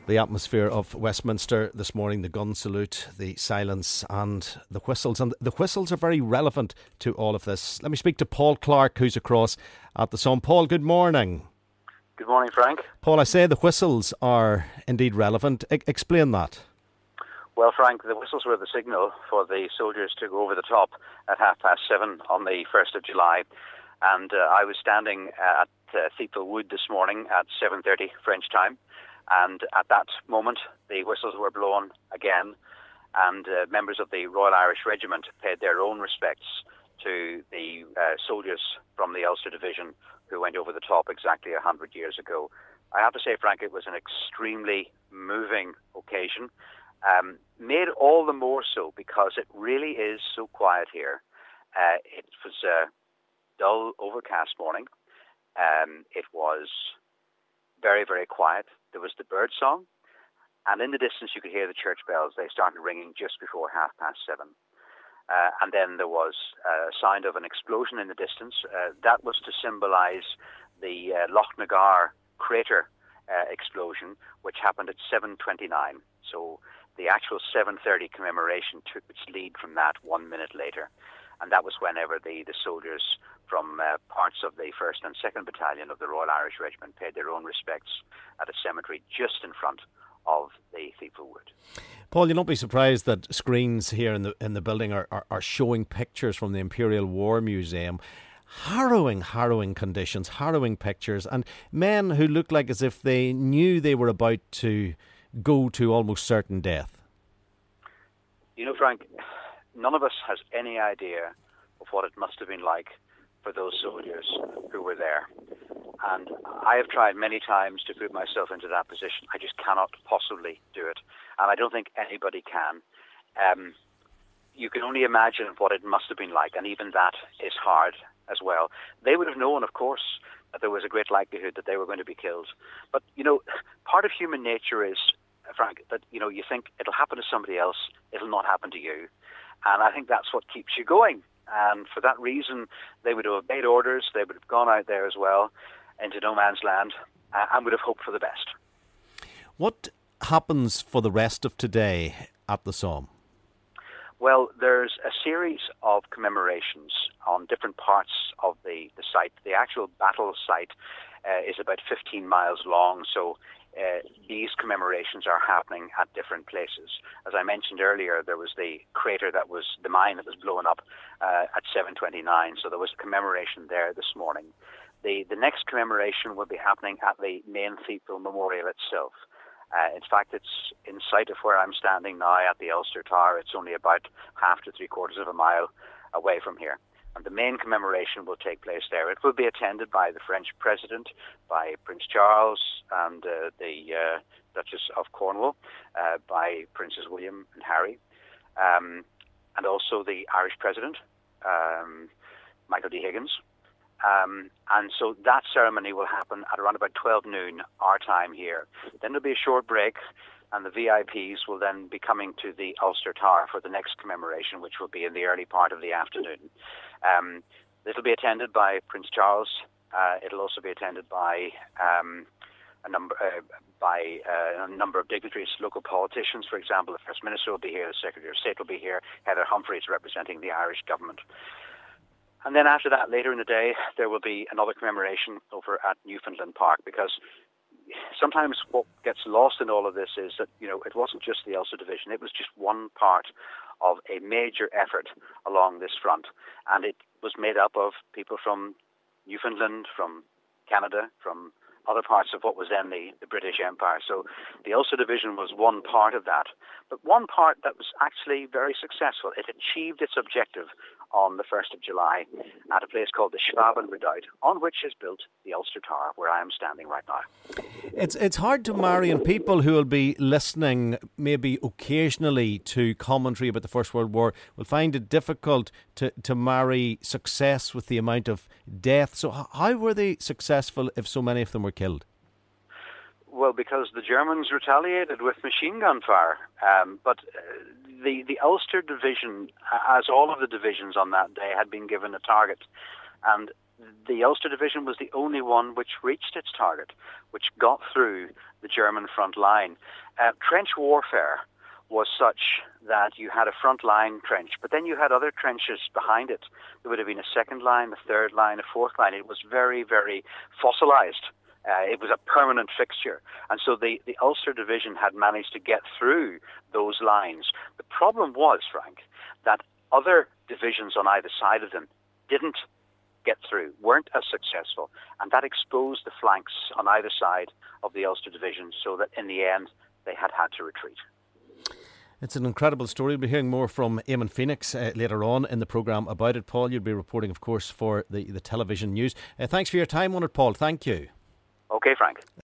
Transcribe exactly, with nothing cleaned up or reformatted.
The atmosphere of Westminster this morning, the gun salute, the silence and the whistles. And the whistles are very relevant to all of this. Let me speak to Paul Clark, who's across at the Sun. Paul, good morning. Good morning, Frank. Paul, I say the whistles are indeed relevant. I- explain that. Well, Frank, the whistles were the signal for the soldiers to go over the top at half past seven on the first of July. And uh, I was standing at uh, Thiepval Wood this morning at seven thirty French time. And at that moment, the whistles were blown again, and uh, members of the Royal Irish Regiment paid their own respects to the uh, soldiers from the Ulster Division who went over the top exactly one hundred years ago. I have to say, Frank, it was an extremely moving occasion, um, made all the more so because it really is so quiet here. Uh, it was a dull, overcast morning. Um, it was very, very quiet. There was the bird song, and in the distance you could hear the church bells. They started ringing just before half past seven. Uh, and then there was a sound of an explosion in the distance. Uh, that was to symbolise the uh, Loch Nagar crater uh, explosion, which happened at seven twenty-nine. So the actual seven thirty commemoration took its lead from that one minute later. And that was whenever the, the soldiers from uh, parts of the first and second Battalion of the Royal Irish Regiment paid their own respects at a cemetery just in front of the Thiepval Wood. Paul, you'll not be surprised that screens here in the in the building are, are, are showing pictures from the Imperial War Museum. Harrowing, harrowing conditions, harrowing pictures, and men who look like as if they knew they were about to go to almost certain death. You know, Frank, none of us has any idea of what it must have been like for those soldiers who were there. And I have tried many times to put myself into that position. I just cannot possibly do it. And I don't think anybody can. Um, you can only imagine what it must have been like, and even that is hard as well. They would have known, of course, that there was a great likelihood that they were going to be killed. But, you know, part of human nature is, Frank, that, you know, you think it'll happen to somebody else, it'll not happen to you. And I think that's what keeps you going. And for that reason, they would have obeyed orders, they would have gone out there as well into no man's land, uh, and would have hoped for the best. What happens for the rest of today at the Somme? Well, there's a series of commemorations on different parts of the, the site. The actual battle site uh, is about fifteen miles long, so uh, these commemorations are happening at different places. As I mentioned earlier, there was the crater that was, the mine that was blown up uh, at seven twenty-nine, so there was a commemoration there this morning. The, the next commemoration will be happening at the main Thiepval Memorial itself. Uh, in fact, it's in sight of where I'm standing now at the Ulster Tower. It's only about half to three quarters of a mile away from here. And the main commemoration will take place there. It will be attended by the French President, by Prince Charles and uh, the uh, Duchess of Cornwall, uh, by Princes William and Harry, um, and also the Irish President, um, Michael D. Higgins. Um, and so that ceremony will happen at around about twelve noon our time here. Then there'll be a short break, and the V I Ps will then be coming to the Ulster Tower for the next commemoration, which will be in the early part of the afternoon. Um, it'll be attended by Prince Charles. Uh, it'll also be attended by um, a number uh, by uh, a number of dignitaries, local politicians. For example, the First Minister will be here, the Secretary of State will be here, Heather Humphreys representing the Irish government. And then after that, later in the day, there will be another commemoration over at Newfoundland Park, because sometimes what gets lost in all of this is that, you know, it wasn't just the Ulster Division. It was just one part of a major effort along this front. And it was made up of people from Newfoundland, from Canada, from other parts of what was then the, the British Empire. So the Ulster Division was one part of that, but one part that was actually very successful. It achieved its objective on the first of July at a place called the Schwaben Redoubt, on which is built the Ulster Tower, where I am standing right now. It's it's hard to marry, and people who will be listening maybe occasionally to commentary about the First World War will find it difficult to, to marry success with the amount of death. So how were they successful if so many of them were killed? Well, because the Germans retaliated with machine gun fire. Um, but uh, the, the Ulster Division, as all of the divisions on that day, had been given a target. And the Ulster Division was the only one which reached its target, which got through the German front line. Uh, trench warfare was such that you had a front line trench, but then you had other trenches behind it. There would have been a second line, a third line, a fourth line. It was very, very fossilized. Uh, it was a permanent fixture. And so the, the Ulster Division had managed to get through those lines. The problem was, Frank, that other divisions on either side of them didn't get through, weren't as successful, and that exposed the flanks on either side of the Ulster Division, so that in the end they had had to retreat. It's an incredible story. We'll be hearing more from Eamon Phoenix uh, later on in the programme about it. Paul, you'll be reporting, of course, for the, the television news. Uh, thanks for your time on it, Paul. Thank you. Okay, Frank.